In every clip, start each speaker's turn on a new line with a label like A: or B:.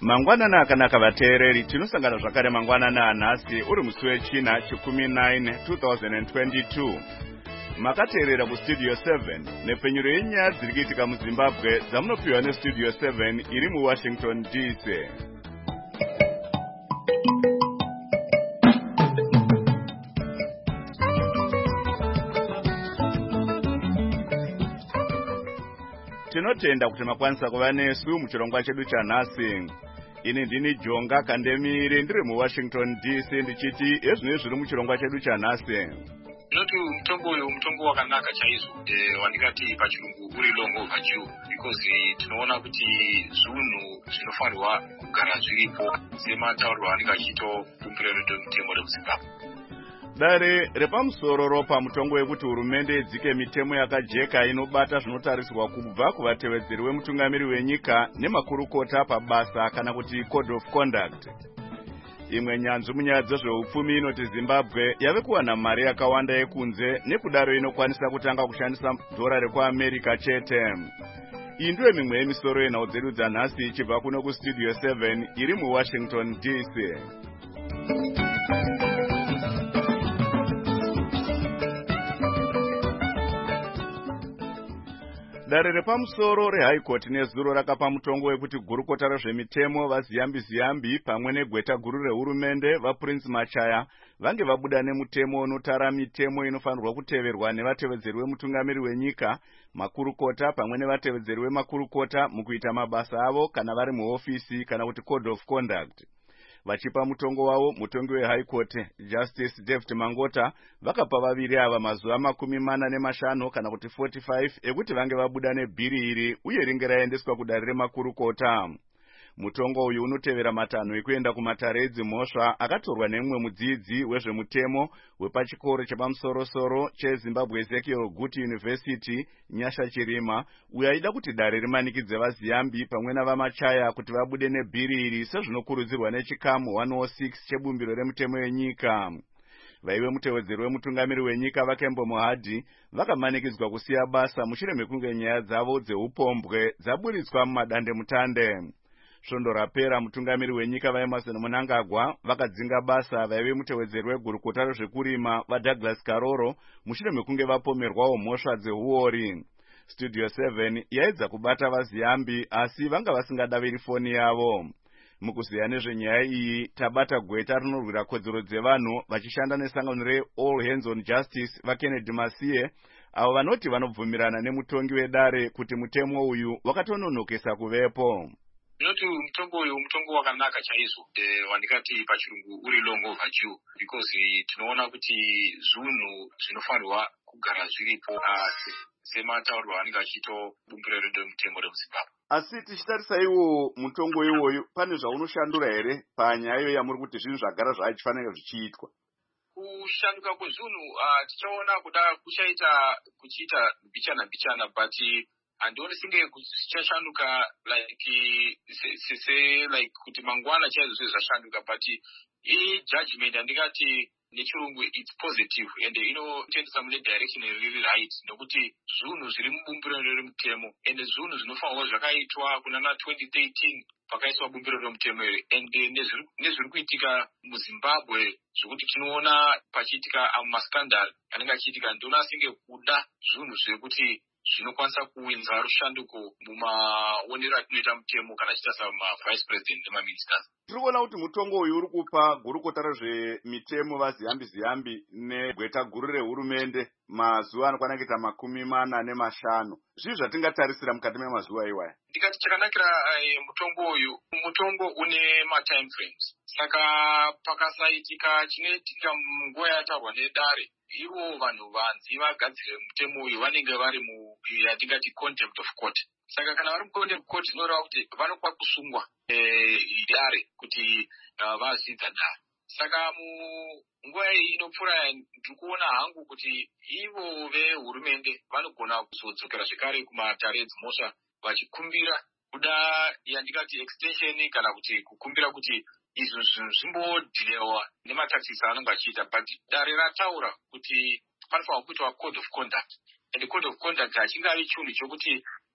A: Mangwanana akanaka vateereri, tinosangana zvakare mangwanana anhasi uri musi wechina 19 2022. Makateerera kustudio 7 nepfenyuro yenyaya dziri kuitika muZimbabwe dzamunopiwa nestudio 7 iri muWashington DC. Tinotenda kuti makwanisa kuva nesu muchirongwa chedu chanhasi. Ini ndini Jonga Kandemiri ndiri muWashington DC ndichiti ezvinenge zviri muchirongwa chedu chanhasi.
B: Noti mutombo uyu mutombo wakanaka chaizvo, wandingati pachirungu uri long overdue, because tinoona kuti zvinhu zvinofanirwa kugara zviripo sematauriro andinga achitokumbira rudo mutemo remuZimbabwe.
A: Dare repamusoro ropa mutongo wekuti hurumende idzike mitemo yakajeka inobata zvinotariswa kubva kuvatevedzeri wemutungamiri wenyika nemakurukota pabasa kana kuti code of conduct. Imwe nyanzvi munyaya dzezveupfumi inoti Zimbabwe yave kuwana mari yakawanda yekunze nekudaro inokwanisa kutanga kushandisa dhora rekuAmerica chete. Iyi ndiyo mimwe yemisoro yenhau dzedu dzanhasi ichibva kuno kustudio 7 iri muWashington DC. Dare repamusoro reHigh Court nezuro rakapa mutongo wekuti gurukota rezvemitemo vaZiyambi pamwe negweta guru rehurumende vaPrince Machaya vange vabuda nemutemo unotara mitemo inofanirwa kuteverwa nevatevedzeri wemutungamiri wenyika, makurukota pamwe nevatevedzeri wemakurukota mukuita mabasa avo kana vari muofisi kana kuti code of conduct. Vachipa mutongo wavo mutongi weHigh Court Justice David Mangota vakapa vaviri ava mazuva 45 kana kuti 45 ekuti vange vabuda nebhiri iri uye ringe raendeswa kudare remakurukota. Mutongo uyu unotevera matanho ekuenda kumatare edzimhosva akatorwa nemumwe mudzidzi wezvemutemo wepachikoro chepamusoro-soro cheZimbabwe Ezekiel Guti University Nyasha Chirima, uye aida kuti dare rimanikidze vaZiyambi pamwe navaMachaya kuti vabude nebhiri iri sezvinokurudzirwa nechikamu 106 chebumbiro remutemo wenyika. Vaive mutevedzeri wemutungamiri wenyika vaKembo Mohadhi vakamanikidzwa kusiya basa mushure mekunge nyaya dzavo dzeupombwe dzaburitswa mumadande mutande. Svondo rapera mutungamiri wenyika vaEmerson Mnangagwa vakadzinga basa vaive mutevedzeri wegurukota rezvekurima vaDouglas Karoro mushure mekunge vapomerwawo mhosva dzeuori. Studio 7 yaedza kubata vaZiyambi asi vanga vasingadaviri foni yavo. Mukuziya nezvenyaya iyi tabata gweta rinorwira kodzero dzevanhu vachishanda nesangano reAll Hands on Justice vaKennedy Masiye, avo vanoti vanobvumirana nemutongi wedare kuti mutemo uyu wakatononokesa kuvepo.
B: Noti mutombo uyu mutombo wakanaka chaizvo, wandingati pachirungu uri long overdue, because tinoona kuti zvinhu zvinofanirwa kugara zviripo sematauriro andinga achitokumbira rudo mutemo remuZimbabwe.
A: Asi tichitarisa iwo mutongo iwoyu pane zvaunoshandura here panyaya iyo yamuri kuti zvinhu zvagara zvachifanira zvichiitwa?
B: Kushanduka kwezvinhu tichaona kuda kuchiita mbichana, but andioni singe kuchashanduka like kuti mangwana chaizvo zvashanduka, but judgment andingati nechirungu it's positive and inotendesa mune direction riri right, nokuti zvinhu zviri mubumbiro remutemo and zvinhu zvinofanirwa zvakaitwa kunana 2013 pakaiswa bumbiro remutemo iri, and nezviri kuitika muZimbabwe zvokuti tinoona pachiitika amaskandal anenge achiitika, ndiona singe kuda zvinhu zvekuti zvinokwanisa kuwinza rushanduko mumaonero atinoita mutemo kana chiita vice president nemaministers.
A: Tiri kuona kuti mutongo uyu uri kupa gurukota rezvemitemo vaZiyambi negweta guru rehurumende mazuva anokwana kuita 45. Zvii zvatingatarisira mukati memazuva iwaya?
B: Ndikati chakanakira mutongo uyu, mutongo une matime frames, saka pakasaitika chinoitika munguva yataurwa nedare, ivo vanhu vanzi vagadzire mutemo uyu vanenge vari yatingati contempt of court. Saka kana vari mucontempt of court inoreva kuti vanokwa kusungwa dare kuti vazvidza dare. Saka munguva iyi inopfuura ndikuona hangu kuti ivo vehurumende vanogona kuzodzokera zvekare kumatare edzimhosva vachikumbira kuda yandingati extension kana kuti kukumbira kuti izvo zvinhu zvimbodhilewa nemataxis anenge achiita, but dare rataura kuti panofanirwa kuitwa code of conduct, and code of conduct hachingavi chinhu chokuti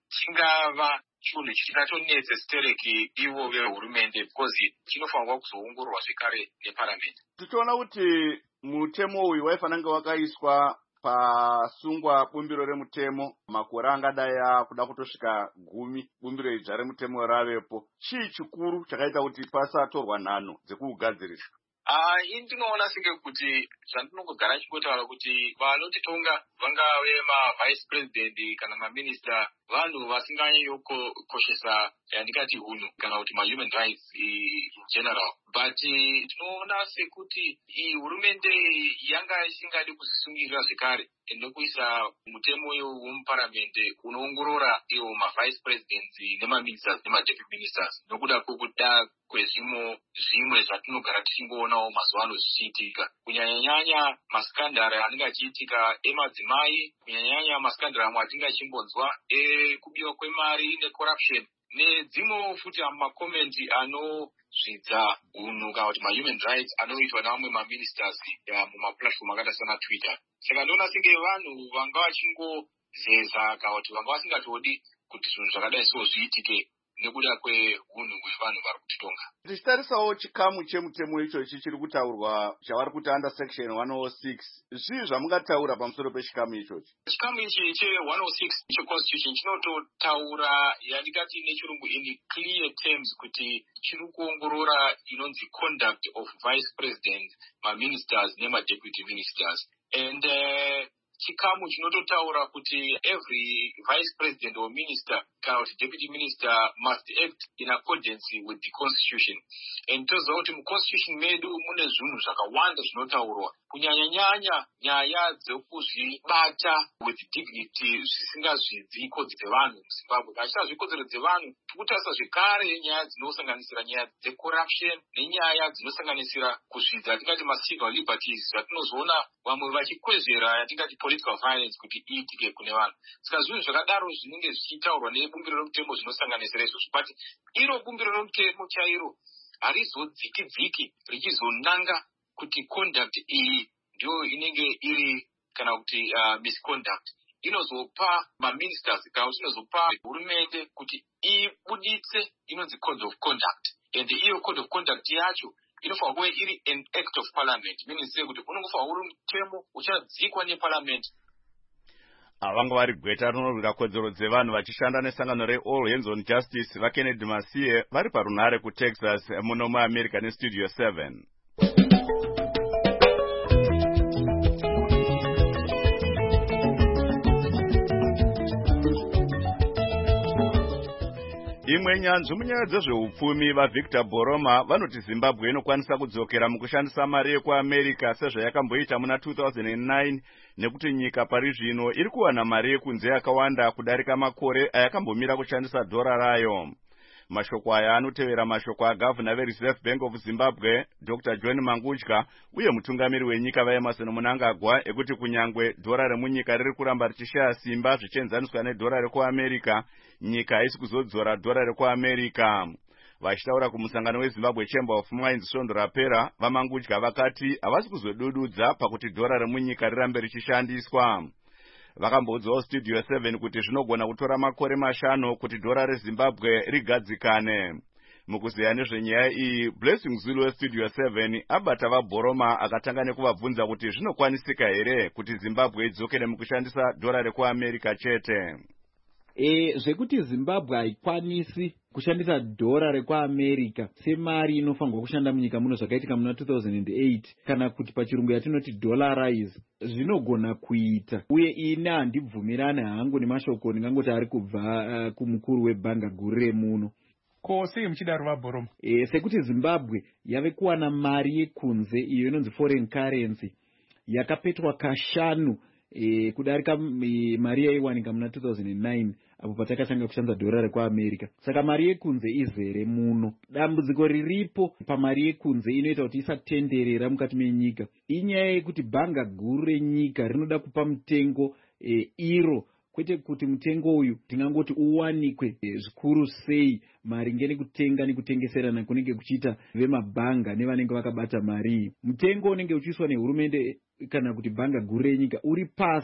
B: chingava chinhu chisingatonetse stereki ivo vehurumende because chinofanirwa kuzoongororwa zvekare neparamende.
A: Tichiona kuti mutemo uyu waifanira kunge wakaiswa pasungwa bumbiro remutemo makore angadai akuda kutosvika 10 bumbiro idzva remutemo ravepo. Chii chikuru chakaita kuti pasatorwa nhano dzekugadzirisa?
B: Ndinoona senge kuti zvandinongogara chikotaura kuti vanotitonga vangave mavice president kana maminista vanhu vasinganyanyokoshesa yandikati hunhu kana kuti mahuman rights in general, but tinoona sekuti hurumende yanga isingadi kuzvisungirira zvekare nekuisa mutemo wemuparamende unoongorora iwo mavice presidents nemaministers nemadeputy ministers nokuda kwekuda kwezvimwe zvatinogara tichingoonawo mazuva ano zvichiitika, kunyanyanyanya maskandari anenge achiitika emadzimai, kunyanyanyanya maskandari amwe atinge achimbonzwa ekubiwa kwemari necorruption nedzimwewo futi makomenti anozvidza unhu kana kuti mahuman rights anoitwa nevamwe maministers mumaplatform akaita sana Twitter. Saka ndinoona senge vanhu vanga vachingozeza kana kuti vanga vasingatodi kuti zvinhu zvakadai so zviitike nekuda kweunhu hwevanhu vari kutitonga.
A: Tichitarisawo chikamu chemutemo ichochi chiri kutaurwa chavari kuti under section 106, zvii zvamungataura pamusoro pechikamu ichochi?
B: Chikamu ichi che106 checonstitution chinototaura yandikati nechirungu in clear terms kuti chiri kuongorora inonzi conduct of vice president, maministers nemadeputy ministers, and chikamu chinototaura kuti every vice president or minister kana kuti deputy minister must act in accordance with the constitution. And toziva kuti muconstitution medu mune zvinhu zvakawanda zvinotaurwa, kunyanyanyanya nyaya dzekuzvibata with dignity zvisingazvidzi kodzero dzevanhu muZimbabwe. Kana chichazvi kodzero dzevanhu tikutarisa zvekare nyaya dzinosanganisira nyaya dzecorruption nenyaya dzinosanganisira kuzvidza yatingati macivil liberties zvatinozoona vamwe vachikwezvera yatingati political violence kuti iitike kune vanhu. Saka zvinhu zvakadaro zvinenge zvichitaurwa nebumbiro remutemo zvinosanganisira izvozvo, but iro bumbiro remutemo chairo harizodziki richizonanga kuti conduct iyi ndio inenge iri kana kuti misconduct. Inozopa maministers kana kuti inozopa hurumende kuti ibuditse inonzi code of conduct, and iyo code of conduct yacho inofanirwa kuve iri an act of parliament, meaning say kuti unongofanirwa uri mutemo uchadzikwa neparliament.
A: Vanga vari gweta rinorwira kodzero dzevanhu vachishanda nesangano reAll Hands on Justice vaKennedy Masiye vari parunhare kuTexas muno muAmerica neStudio 7. Imwe nyanzvi munyaya dzezveupfumi vaVictor Boroma vanoti Zimbabwe inokwanisa kudzokera mukushandisa mari yekuAmerica sezvayakamboita muna 2009 nekuti nyika pari zvino iri kuwana mari yekunze yakawanda kudarika makore ayakambomira kushandisa dhora rayo. Mashoko aya anotevera mashoko agavhuna veReserve Bank of Zimbabwe Dr. John Mangudya uye mutungamiri wenyika vaEmerson Mnangagwa ekuti kunyangwe dhora remunyika riri kuramba richishaya simba zvichienzaniswa nedhora rekuAmerica, nyika haisi kuzodzora dhora rekuAmerica. Vachitaura kumusangano weZimbabwe Chamber of Mines svondo rapera, vaMangudya vakati havasi kuzodududza pakuti dhora remunyika rirambe richishandiswa. Vakamboudzawo Studio 7 kuti zvinogona kutora makore 5 kuti dhora reZimbabwe rigadzikane. Mukuziya nezvenyaya iyi, Blessing Zulu weStudio 7 abata vaBoroma akatanga nekuvabvunza kuti zvinokwanisika here kuti Zimbabwe idzokere mukushandisa dhora rekuAmerica chete.
C: Zvekuti Zimbabwe haikwanisi kushandisa dhora rekuAmerica semari inofanirwa kushanda munyika muno zvakaitika muna 2008 kana kuti pachirungu yatinoti dollarize, zvinogona kuita. Uye ine handibvumirane hangu nemashoko ndingangoti ari kubva kumukuru webhanga guru remuno.
D: Ko sei muchidaro vaBoroma?
C: Sekuti Zimbabwe yave kuwana mari yekunze iyo inonzi foreign currency yakapetwa kashanu kudarika mari yaiwanika muna 2009 apo patakatanga kushandisa dhora rekuAmerica. Saka mari yekunze izere muno. Dambudziko riripo pamari yekunze inoita kuti isatenderera mukati menyika inyaya yekuti bhanga guru renyika rinoda kupa mutengo iro, kwete kuti mutengo uyu tingangoti uwanikwe zvikuru sei maringe nekutenga nekutengeserana kunenge kuchiita vemabhanga nevanenge vakabata mari. Mutengo unenge uchiiswa nehurumende kana kuti bhanga guru renyika uri pasi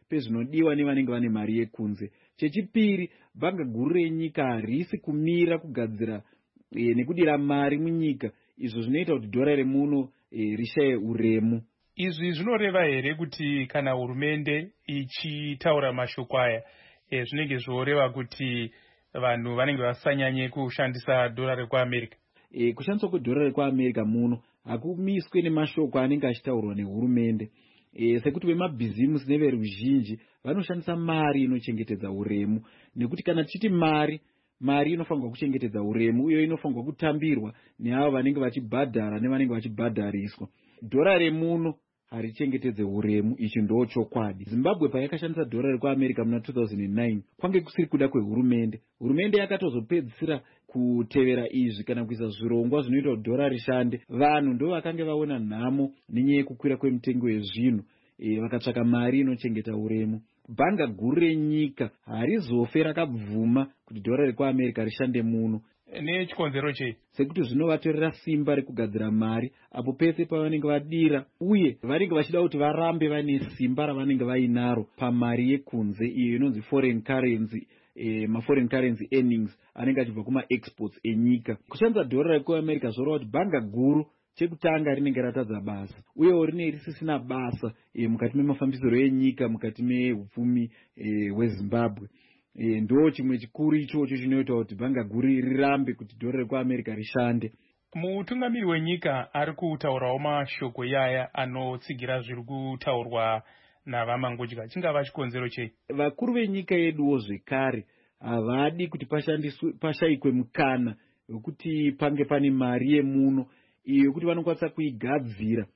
C: pezvinodiwa nevanenge vane mari yekunze. Chechipiri, bhanga guru renyika harisi kumira kugadzira nekudira mari munyika, izvo zvinoita kuti dhora remuno rishaye uremu.
D: Izvi zvinoreva here kuti kana hurumende ichitaura mashoko aya zvinenge zvoreva kuti vanhu vanenge vasanyanye kushandisa dhora rekuAmerica?
C: Kushandiswa kwedhora rekuAmerica muno hakumiswe nemashoko anenge achitaurwa nehurumende. Sekuti vemabhizimusi neveruzhinji vanoshandisa mari inochengetedza uremu, nekuti kana tichiti mari inofanirwa kuchengetedza uremu, uye inofanirwa kutambirwa neavo vanenge vachibhadhara nevanenge vachibhadhariswa. Dhora remuno harichengetedze uremu, ichi ndo chokwadi. Zimbabwe payakashandisa dhora rekuAmerica muna 2009 kwange kusiri kuda kwehurumende. Hurumende yakatozopedzisira kutevera izvi kana kuisa zvirongwa zvinoita kuti dhora rishande. Vanhu ndo vakange vaona nhamo nenyaya yekukwira kwemitengo yezvinhu, vakatsvaka mari inochengeta uremu. Bhanga guru renyika harizofe rakabvuma kuti dhora rekuAmerica rishande muno.
D: Nechikonzero chei?
C: Sekuti zvinovatorera simba rekugadzira mari apo pese pavanenge vadira, uye vanenge vachida kuti varambe vane simba ravanenge vainaro pamari yekunze, iyo inonzi foreign currency, ma-foreign currency earnings anenge achibva kuma-exports enyika. Kushandisa dhora rekuAmerica zvoreva kuti bhanga guru chekutanga rinenge ratadza basa, uyewo rinenge risisina basa mukati memafambisiro enyika, mukati mehupfumi hweZimbabwe. Ndo chimwe chikuru ichocho chinoita kuti bhanga guru rirambe kuti dhora rekuAmerica rishande.
D: Mutungamiri wenyika ari kutaurawo mashoko yaya anotsigira zviri kutaurwa navamangodya. Chingava chikonzero chei?
C: Vakuru venyika yeduwo zvekare havadi kuti pashayikwe mukana wekuti pange pane mari yemuno iyo kuti vanokwanisa kuigadzira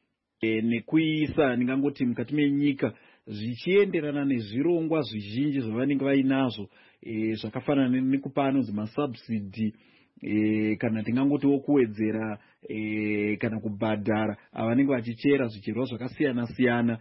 C: nekuiisa ndingangoti mukati menyika zvichienderana nezvirongwa zvizhinji zvavanenge vainazvo, zvakafanana nekupa anonzi masubsidi, kana tingangotiwo kuwedzera kana kubhadhara avanenge vachichera zvicherwa zvakasiyana siyana,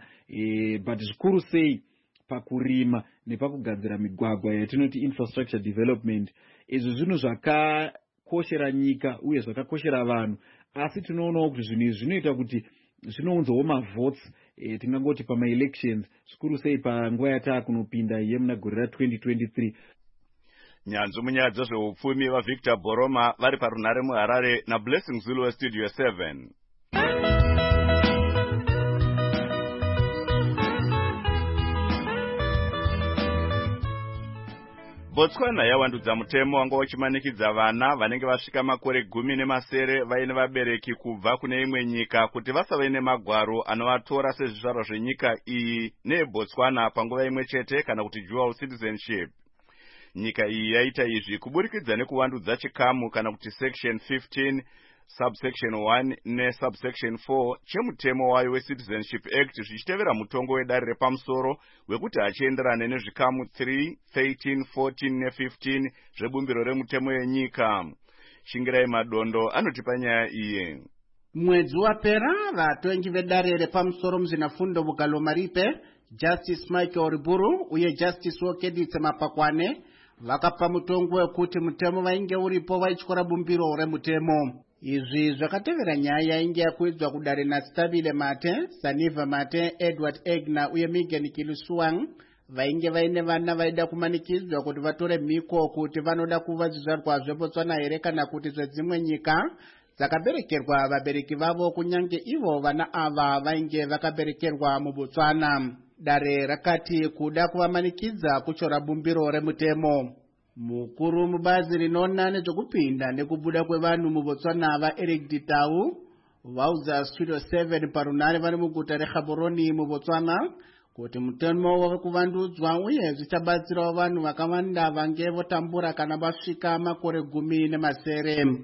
C: but zvikuru sei pakurima nepakugadzira migwagwa yatinoti infrastructure development. Izvi zvinhu zvakakoshera nyika uye zvakakoshera vanhu, asi tinoonawo kuti zvinhu izvi zvinoita kuti zvinounzawo mavotes, tingangoti pama-elections, zvikuru sei panguva yataakunopinda yemuna gore ra2023.
A: Nyanzvi munyaya dzezveupfumi vaVictor Boroma vari parunhare muHarare naBlessing Zulu weStudio 7. Botswana yawandudza mutemo wanga uchimanikidza vana vanenge vasvika makore 10 vaine vabereki kubva kune imwe nyika kuti vasave nemagwaro anovatora sezvizvarwa zvenyika iyi neBotswana panguva imwe chete kana kuti dual citizenship. Nyika iyi yaita izvi kuburikidza nekuvandudza chikamu kana kuti section 15 subsection 1 nesubsection 4 chemutemo wayo weCitizenship Act, zvichitevera mutongo wedare repamusoro wekuti hachienderane nezvikamu 3, 13, 14 ne15 zvebumbiro remutemo yenyika. Shingirai Madondo anotipa nyaya iyi.
E: Mwedzi wapera vatongi vedare repamusoro muzvinafundo Bugalo Maripe, Justice Michael Riburu uye Justice Wokeditse Mapakwane vakapa mutongo wekuti mutemo vainge uripo vaityora bumbiro remutemo. Izvi zvakatevera nyaya yainge yakuidzwa kudare naStabile Mate, Saniva Mate, Edward Egna uye Megan Kilusuwang vainge vaine vana vaida kumanikidzwa kuti vatore mhiko kuti vanoda kuva zvizvarwa zveBotswana here kana kuti zvedzimwe nyika dzakaberekerwa vabereki vavo, kunyange ivo vana ava vainge vakaberekerwa muBotswana. Dare rakati kuda kuvamanikidza kuchora bumbiro remutemo. Mukuru mubazi rinoona nezvekupinda nekubuda kwevanhu muBotswana Eric Ditau vaudza Studio 7 parunhare vari muguta reGaborone muBotswana kuti mutemo wekuvandudzwa uye zvichabatsirawo vanhu vakawanda vange votambura kana vasvika makore 10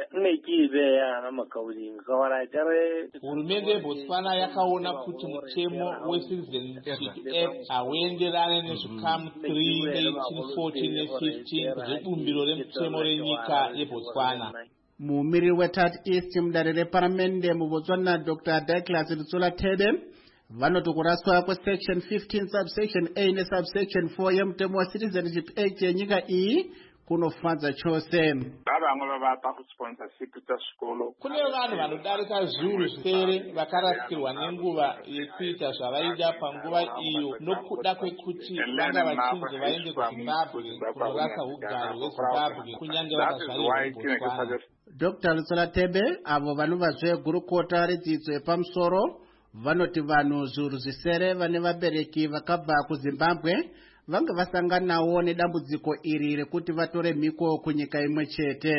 F: Hurumende yeBotswana yakaona kuti mutemo weCitizenship Act hauenderane nezvikamu 3, 18, 14 ne15 zvebumbiro remutemo renyika yeBotswana.
E: Mumiri weThat East mudare reparamende muBotswana Dr. Douglas Lutsula Tebe vanoti kuraswa kwesection 15 subsection A nesubsection 4 yemutemo weCitizenship Act yenyika iyi kunofadza chose.
G: vamwe vavapa kusponsorship dzezvikolo.
F: Kune vanhu vanodarika zviuru zvisere vakarasikirwa nenguva yekuita zvavaida panguva iyo nokuda kwekuti vanga vachinzi vaende kuZimbabwe kunorasa ugaro hweZimbabwe kunyange vakazvarirwa muBotswana.
E: Dr. Lutsala Tebe avo vanovazve gurukota redzidzo yepamusoro vanoti vanhu zviuru zvisere vane vabereki vakabva kuZimbabwe vanga vasanganawo nedambudziko iri rekuti vatore mhiko kunyika imwe chete.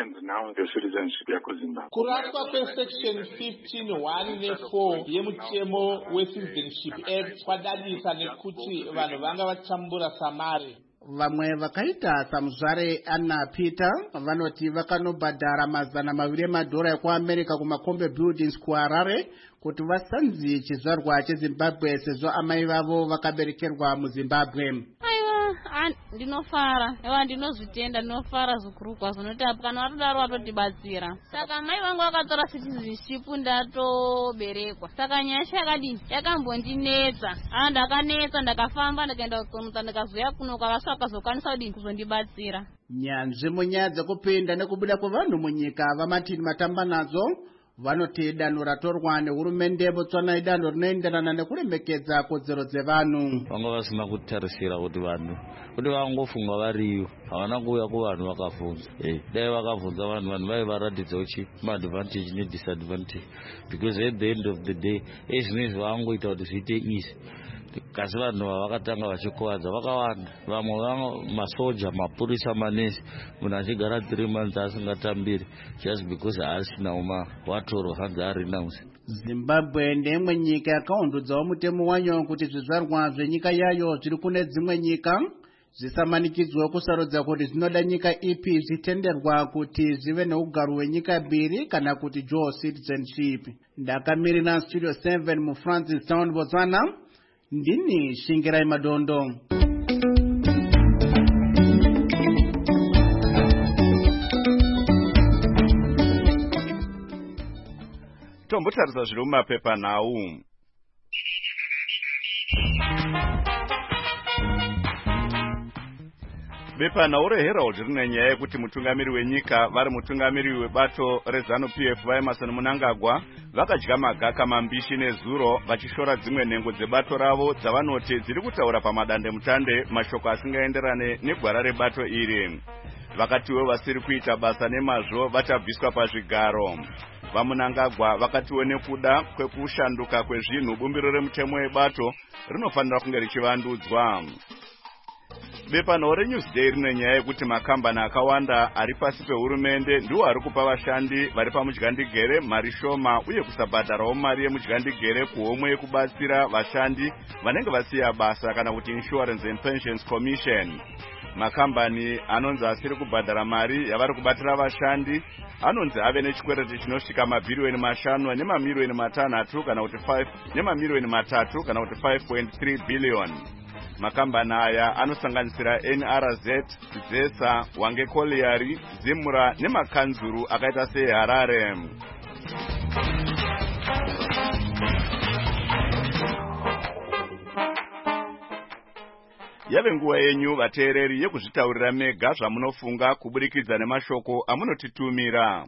F: Kuraswa kwesection 15(1) ne-4 yemutemo weCitizenship Act kwadadisa nekuti vanhu vanga vatambura samare.
E: Vamwe vakaita samuzvare Anna Peter vanoti vakanobhadhara $200 ekuAmerica kumakombe buildings kuHarare kuti vasanzi chizvarwa cheZimbabwe sezvo amai vavo vakaberekerwa muZimbabwe.
H: Ndinofara ewa ndinozvitenda ndinofara zvikuru kwazvo noti kana vatodaro vatotibatsira. Saka mai vangu vakatora citizenship ndatoberekwa. Saka nyaya yakadini yakambondinetsa. Ndakanetsa ndakafamba ndakaenda kutsonotsa ndikazoya kuno kwavaswa vakazokwanisa kudini kuzondibatsira.
E: Nyanzvi munyaya dzekupinda nekubuda kwevanhu munyika vaMartin Matamba nadzo vanoti danho ratorwa nehurumende Botswana idanho rinoenderana nekuremekedza kodzero dzevanhu.
I: Vanga vasina kutarisira kuti vanhu kuti vangofunga variyo havana kuuya kuvanhu vakavhunza. Dai vakavhunza vanhu vaivaratidza uchi maadvantage nedisadvantage because at the end of the day ezvinezvi vangoita kuti zviite easy. Kasi vanhu vakatanga vachikuvadza vakawanda. Vamwe masoja, mapurisa, manesi munhu achigara 3 months asingatambiri just because haasina watoro hanzi arenounce.
E: Zimbabwe ndeyimwe nyika yakaundudzawo mutemo wayo kuti zvizvarwa zvenyika yayo zviri kune dzimwe nyika zvisamanikidzwe kusarudza kuti zvinoda nyika ipi zvitenderwa kuti zvive neugaro hwenyika mbiri kana kuti dual citizenship. Ndakamirira Studio 7 muFrancistown, Botswana. Ndini Shingirai Madondo.
A: Tombotarisa zviri mumapepa nhau. Bepanhau reHerald rine nyaya yekuti mutungamiri wenyika vari mutungamiri webato reZANU-PF vaEmerson Mnangagwa vakadya magaka mambishi nezuro vachishora dzimwe nhengo dzebato ravo dzavanoti dziri kutaura pamadandemutande mashoko asingaenderane negwara rebato iri. Vakatiwo vasiri kuita basa nemazvo vachabviswa pazvigaro. VaMnangagwa vakatiwo nekuda kwekushanduka kwezvinhu bumbiro remutemo webato rinofanira kunge richivandudzwa. Bepanhau reNewsday rine nyaya yekuti makambani akawanda ari pasi pehurumende ndiwo ari kupa vashandi vari pamudyandigere mari shoma uye kusabhadharawo mari yemudyandigere kuhomwe yekubatsira vashandi vanenge vasiya basa kana kuti Insurance and Pensions Commission. Makambani anonzi asiri kubhadhara mari yavari kubatira vashandi anonzi ave nechikwereti chinosvika mabhiriyoni 5 nemamiliyoni 6 kana kuti 5 nemamiliyoni 3 kana kuti 5.3 billion. Makambani aya anosanganisira NRZ, ZESA, Hwange Colliery, Zimura nemakanzuru akaita seHarare. Yave nguva yenyu vateereri yekuzvitaurira mega zvamunofunga kuburikidza nemashoko amunotitumira.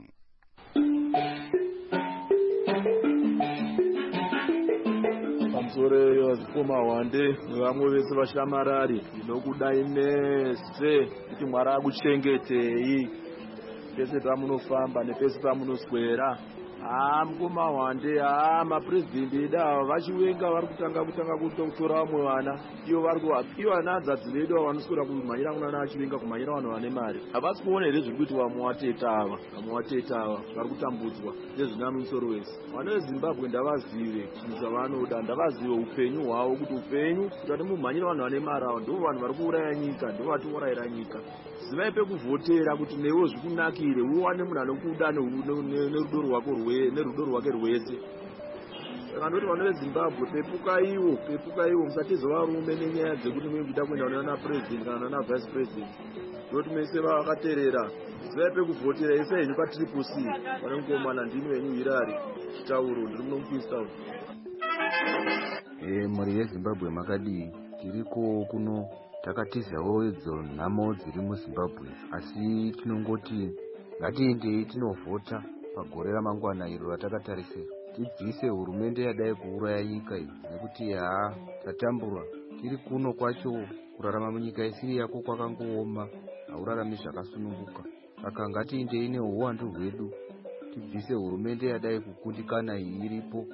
J: Pamusoro wazikoma Hwande nevamwe vese vashamarari ndinokudai mese kuti Mwari akuchengetei pese pamunofamba nepese pamunoswera. Mukoma Hwande maprezidendi edu ava vachiwenga vari kutanga kutora vamwe vana ivo vanadzadzi vedu ava vanoswera kumhanyira kunana achiwenga kumhanyira vanhu vane mari. Havasi kuona here zviri kuti vamwe wateta ava vari kutambudzwa nezvina mumusoro wese. Vana veZimbabwe ndavazive chinhu zvavanoda, ndavazive upenyu hwavo kuti upenyu kuti mumhanyira vanhu vane mari ava ndo vanhu vari kuuraya nyika, ndo vatiurayira nyika. Zivai pekuvhotera kuti newe zvikunakire uwane munhu anokuda nerudo rwake rwese. Saka ndoti vana veZimbabwe pepukaiwo musatizo varume nenyaya dzekuti mukuda kuenda kunana president kana nana vice president. Ndoti mese vakaterera zivai pekuvhotera ese henyu paTriple C. Pane mukomana ndini wenyu Hirari Chitauro ndiri muno muKingstown.
K: Mhuri yeZimbabwe makadii? Tiriko kuno takatizawo idzo nhamo dziri muZimbabwe, asi tinongoti ngatiendei tinovhota pagore ramangwana iro ratakatarisira, tibvise hurumende yadai kuuraya nyika iyi, nekuti tatambura tiri kuno kwacho. Kurarama munyika isiri yako kwakangooma, haurarami zvakasununguka. Saka ngatiendei neuwandu hwedu tibvise hurumende yadai kukundikana iyi iripo.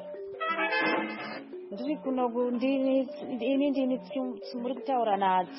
L: Ndiri kuno ndini muri kutaura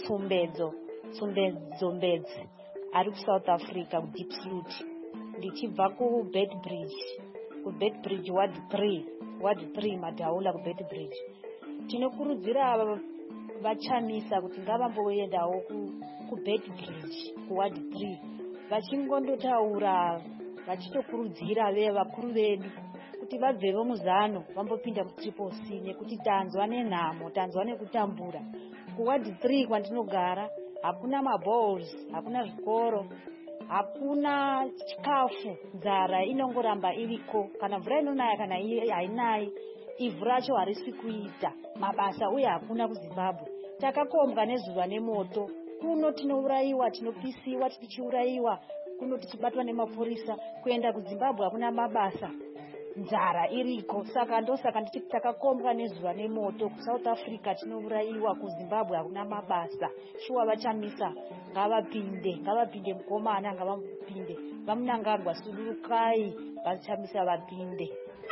L: naTsumbedzi ari kuSouth Africa kuDeep Sloot, ndichibva kuBedbridge ward 3 Madaula kuBedbridge. Tinokurudzira vachamisa kuti ngavamboendawo kuBedbridge kuward 3 vachingondotaura vachitokurudzira vakuru vedu kuti vabvewo muzano vambopinda muTriple-C, nekuti tanzwa nenhamo, tanzwa nekutambura. Kuward 3 kwandinogara hakuna maballs, hakuna zvikoro, hakuna chikafu, nzara inongoramba iriko. Kana mvura inonaya kana hainayi, ivhu racho harisi kuita mabasa, uye hakuna kuZimbabwe. Takakombwa nezuva nemoto, kuno tinourayiwa, tinopisiwa tichiurayiwa, kuno tichibatwa nemapurisa. Kuenda kuZimbabwe hakuna mabasa, nzara iriko. Saka ndosaka ndichiti takakombwa nezuva nemoto. kuSouth Africa tinourayiwa, kuZimbabwe hakuna mabasa. Shuwa vachamisa ngavapinde, mukomana ngavapinde, vamunangagwa sudurukai, vachamisa vapinde.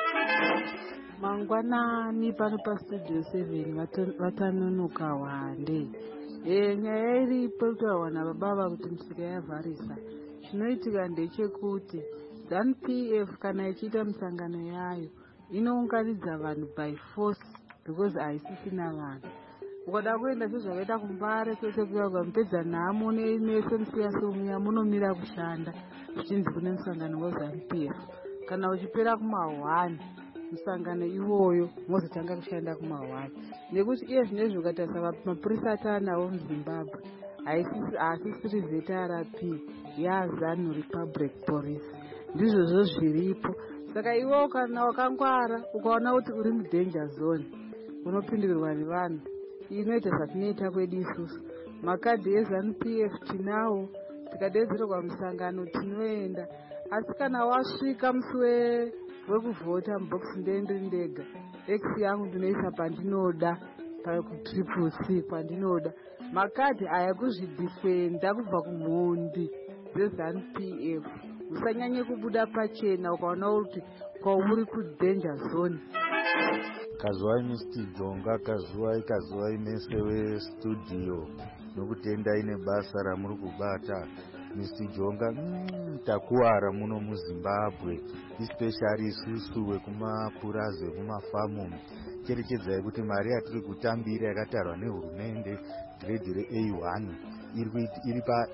M: Mangwanani pano pastudio 7 vatanonoka wande. Nyaya iripo kutawana babava kuti misika yavharisa. Chinoitika ndechekuti ZANU-PF kana ichiita misangano yayo inounganidza vanhu by force, because haisisina vanhu. Ukada kuenda sezvakaita kuMbare kwese kuyaga mupedza nhamo neSMC yasomuya munomira kushanda zvichinzi kune musangano weZANU-PF. Kana uchipera kuma1 musangano iwoyo mozotanga kushanda kuma1, nekuti iye zvinezvi ukatarisa mapurisa ataanawo muZimbabwe haasisiri ZRP, yaZANU Republic Police, ndizvozvo zviripo. Saka iwo kana wakangwara ukaona kuti uri mudanger zone unopindirwa nevanhu. Inoita zvatinoita kwedu isusu. Makadhi eZANU-PF tinawo, tikadedzerwa musangano tinoenda. Asi kana wasvika musi wekuvhota mubhokisi ndega, X yangu ndinoisa pandinoda, kuTriple-C kwandinoda. Makadhi aya kuzvidifenda kubva kumhondi dzeZANU-PF. Usanyanye kubuda pachena ukaona kuti kwauri kudanger zone.
N: Kazuwai Mr. Jonga, kazuwai mese westudio, nokutenda ine basa ramuri kubata. Mr. Jonga, takuwara muno muZimbabwe, especially isusu wekumapurazi wekumafamu. Cherechedzai kuti mari yatiri kutambira yakatarwa nehurumende grade reA1 iri pa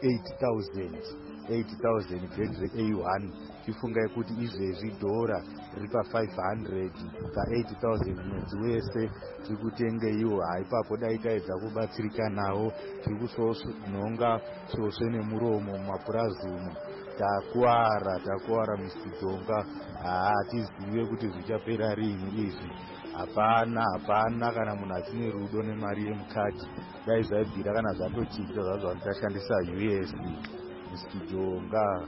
N: 8,000 grade reA1. Chifungai kuti izvezvi dhora riri pa 500 pa 8,000 mwedzi wese. Tiri kutenga iwo, haipapo dai taedza kubatsirika nawo. Tiri kusononga svosve nemuromo mumapurazi umo. Takuwara Mr. Jonga, hatizive kuti zvichapera rini izvi. Hapana kana munhu achine rudo nemari yemukati, dai zvaibvira kana zvatochiita zvazvo tashandisa US. Mr. Jonga.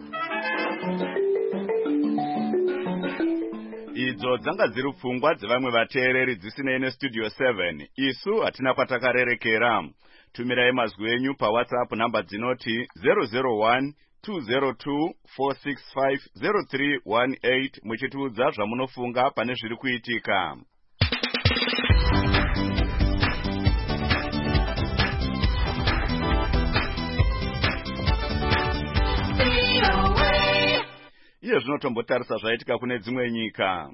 A: Idzo dzanga dziri pfungwa dzevamwe vateereri dzisinei nestudio 7. Isu hatina kwatakarerekera. Tumirai mazwi enyu paWhatsApp namba dzinoti 001 202 465 0318 muchitiudza zvamunofunga pane zviri kuitika. Iye zvinotombotarisa zvaitika kune dzimwe nyika.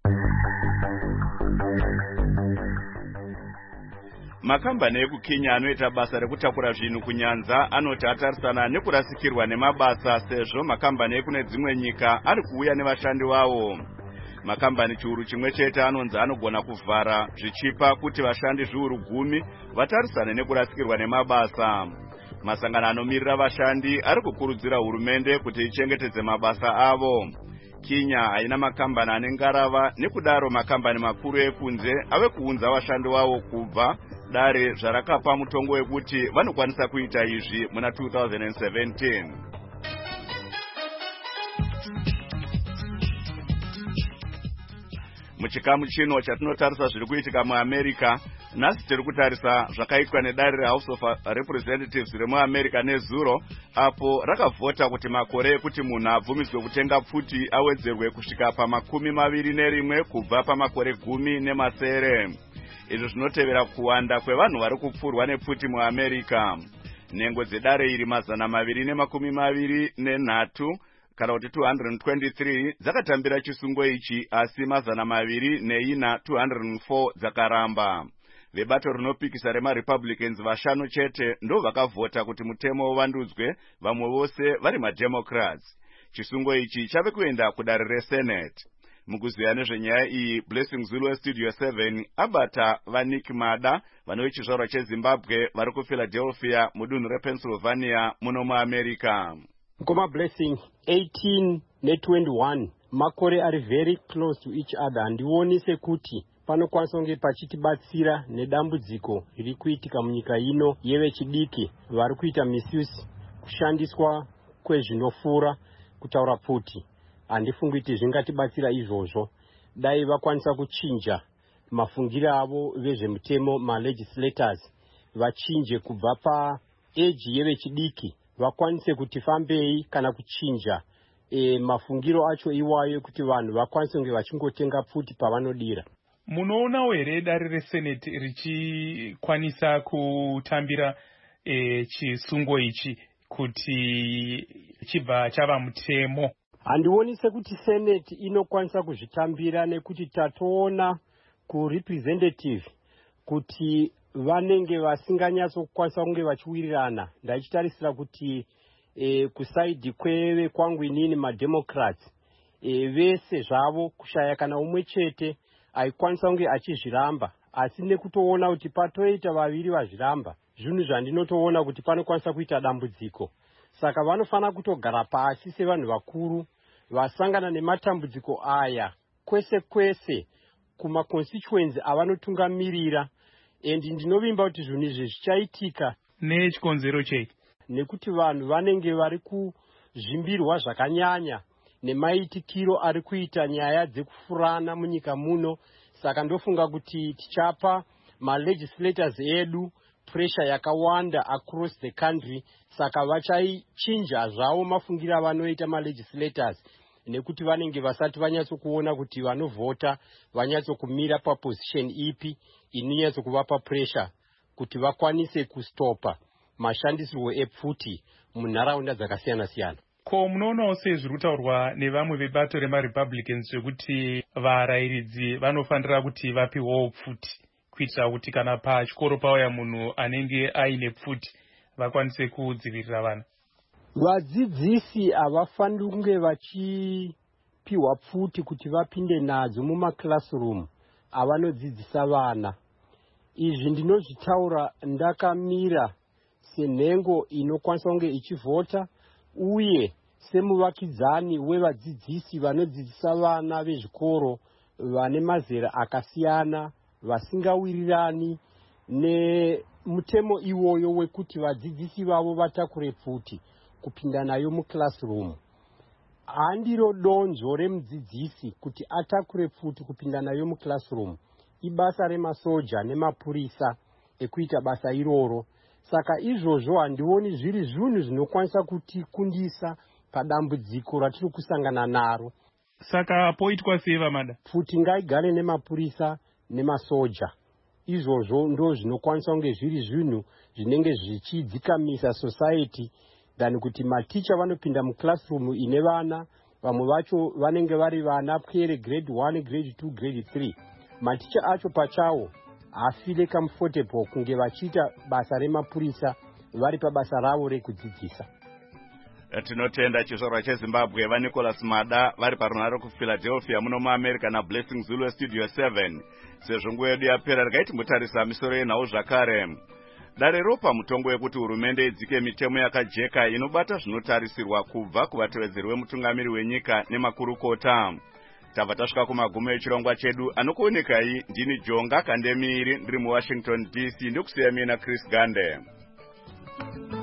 A: Makambani ekuKenya anoita basa rekutakura zvinhu kunyanza anoti atarisana nekurasikirwa nemabasa, sezvo makambani ekune dzimwe nyika ari kuuya nevashandi wavo. Makambani chiuru chimwe chete anonzi anogona kuvhara, zvichipa kuti vashandi zviuru 10 vatarisane nekurasikirwa nemabasa. Masangano anomirira vashandi ari kukurudzira hurumende kuti ichengetedze mabasa avo. Kenya haina makambani ane ngarava, nekudaro makambani makuru ekunze ave kuunza vashandi wavo kubva dare zvarakapa mutongo wekuti vanokwanisa kuita izvi muna 2017. Muchikamu chino chatinotarisa zviri kuitika muAmerica, nhasi tiri kutarisa zvakaitwa nedare reHouse of Representatives remuAmerica nezuro, apo rakavhota kuti makore ekuti munhu abvumiswe kutenga pfuti awedzerwe kusvika pa21 kubva pamakore 10 izvi zvinotevera kuwanda kwevanhu vari kupfurwa nepfuti muAmerica. Nhengo dzedare iri 223 kana kuti 223 dzakatambira chisungo ichi, asi 204 dzakaramba. Vebato rinopikisa remaRepublicans 5 chete ndo vakavhota kuti mutemo uvandudzwe, vamwe vose vari maDemocrats. Chisungo ichi chave kuenda kudare reSenate. Mukuziya nezvenyaya iyi, Blessing Zulu weStudio 7 abata vaNick Mada vane vechizvarwa cheZimbabwe vari kuPhiladelphia mudunhu rePennsylvania muno muAmerica.
O: Ngoma Blessing, 18 ne21 makore ari very close to each other. Handioni sekuti panokwanisa kunge pachitibatsira nedambudziko riri kuitika munyika ino yevechidiki vari kuita misuse, kushandiswa kwezvinofura kutaura pfuti. Handifungi kuti zvingatibatsira izvozvo dai vakwanisa kuchinja mafungiro avo vezvemutemo, malegislators vachinje kubva paeji yevechidiki vakwanise kuti fambei kana kuchinja mafungiro acho iwayo kuti vanhu vakwanise kunge vachingotenga pfuti pavanodira.
D: Munoonawo here dare reSenate richikwanisa kutambira chisungo ichi kuti chibva chava mutemo?
O: Handioni sekuti Senate inokwanisa kuzvitambira, nekuti tatoona kurepresentative kuti vanenge vasinganyatsokwanisa kunge vachiwirirana. Ndaichitarisira kuti kusaidi kweve kwangu inini maDemocrats vese zvavo kushaya kana umwe chete aikwanisa kunge achizviramba, asi nekutoona kuti patoita vaviri vazviramba, zvinhu zvandinotoona kuti panokwanisa kuita dambudziko. Saka vanofana kutogara pasi sevanhu vakuru vasangana nematambudziko aya kwese kwese kumaconstituency avanotungamirira. Endi ndinovimba kuti zvinhu izvi zvichaitika
D: nechikonzero chei?
O: Nekuti vanhu vanenge vari kuzvimbirwa zvakanyanya nemaitikiro ari kuita nyaya dzekufurana munyika muno. Saka ndofunga kuti tichapa malegislators edu pressure yakawanda across the country. Saka vachaichinja zvavo mafungiro avanoita malegislators, nekuti vanenge vasati vanyatsokuona kuti vanovhota vanyatsokumira paposition ipi inonyatsokuvapa pressure kuti vakwanise kustopa mashandisirwo epfuti munharaunda dzakasiyana siyana.
D: Ko munoonawo sei zviri kutaurwa nevamwe vebato remaRepublicans zvekuti varayiridzi vanofanira kuti vapiwewo pfuti kuitira kuti kana pachikoro pauya munhu anenge aine pfuti vakwanise kudzivirira vana?
O: Vadzidzisi havafaniri kunge vachipiwa pfuti kuti vapinde nadzo mumaklassroom avanodzidzisa vana. Izvi ndinozvitaura ndakamira senhengo inokwanisa kunge ichivhota uye semuvakidzani wevadzidzisi vanodzidzisa vana vezvikoro vane mazera akasiyana vasingawirirani nemutemo iwoyo wekuti vadzidzisi vavo vatakure pfuti kupinda nayo muclassroom. Handiro donzvo remudzidzisi kuti atakure pfuti kupinda nayo muclassroom. Ibasa remasoja nemapurisa ekuita basa iroro. Saka izvozvo handioni zviri zvinhu zvinokwanisa kutikundisa padambudziko ratiri kusangana naro.
D: Saka poitwa sei vamada?
O: Pfuti ngaigare nemapurisa nemasoja. Izvozvo ndo zvinokwanisa kunge zviri zvinhu zvinenge zvichidzikamisa society than kuti maticha vanopinda muclassroom ine vana, vamwe vacho vanenge vari vana pwere grade 1, grade 2, grade 3. Maticha acho pachawo hafile comfortable kunge vachiita basa remapurisa vari pabasa ravo rekudzidzisa.
A: Tinotenda chizvarwa cheZimbabwe vaNicholas Mada vari parunhare kuPhiladelphia muno muAmerica naBlessing Zulu weStudio 7. Sezvo nguva yedu yapera regai timbotarisa misoro yenhau zvakare. Dare ropa mutongo wekuti hurumende idzike mitemo yakajeka inobata zvinotarisirwa kubva kuvatevedzeri wemutungamiri wenyika nemakurukota. tabva tasvika kumagumo echirongwa chedu. Anokuonekai ndini Jonga Kandemiri ndiri muWashington DC, ndokusiya mina Chris Gande.